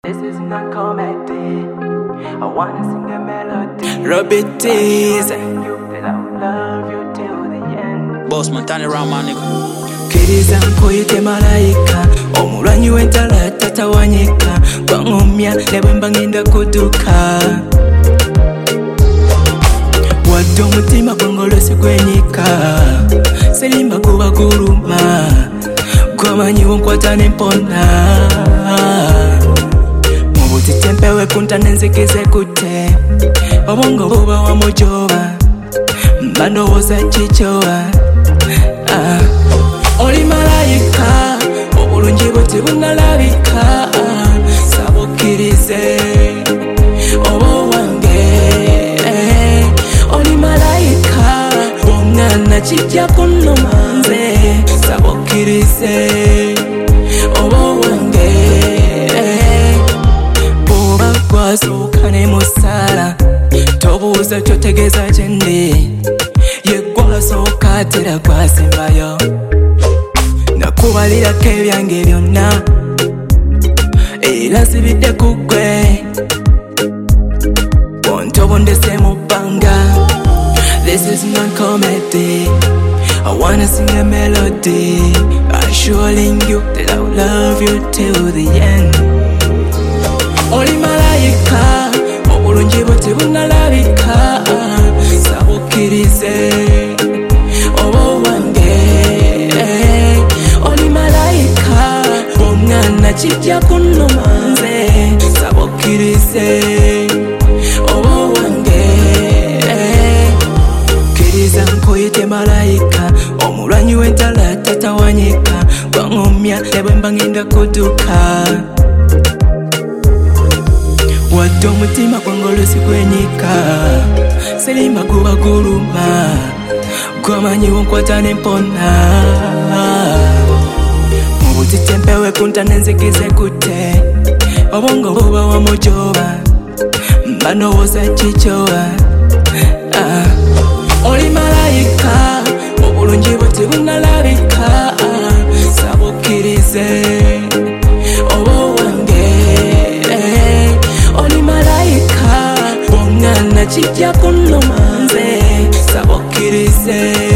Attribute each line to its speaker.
Speaker 1: This is not comedy. I wanna sing a melody.
Speaker 2: Robert Tees.
Speaker 1: That I'll love you till the end.
Speaker 2: Boss man, turn around, my nigga.
Speaker 3: Kiriza nkoyite malayika omulwanyi w'entala tatawanyika gwangomya ne bwe mba ngenda kudduka wadde omutima gwongolosi gwenyika serimba kuba guluma gwamanyiwo nkwata nempona mu butite mpewe kunta nenzikize kutte obwongo buba wamujoba mba ndowooza kikyowa Oli malayika, obulungi bwo tebunalabika sabukkirize oba wange Oli malayika, omwana kijja kunnuma nze sabukkirize oba wange bw'oba gwasooka ne musaala tobuuza kyotegeeza kye ndi ye gwasooka atera gwasembayo nakubalirako ebyange byonna era nsibidde ku ggwe ontobondese mu bbanga. This is not comedy. I wanna sing a melody, assuring you that I'll love you till the end. Oli malayika, obulungi bwo tebunalabika sabukkirize oba wange Oli malayika, omwana kijja kunnuma nze sabukkirize oba wange Kiriza nkoyite malayika omulwanyi w'entala tatawanyika gwangomya ne bwe mba ngenda kudduka wadde omutima gwongolosi gwenyika serimba guba guluma gwamanyiwo nkwata nempona mu butite mpewe kunta nenzikize kutte obwongo buba wamujoba mba ndowooza kikyowa Oli malayika, obulungi bwo tebunalabika sabukkirize oba wange Oli malayika, omwana kijja kunnuma nze sabukkirize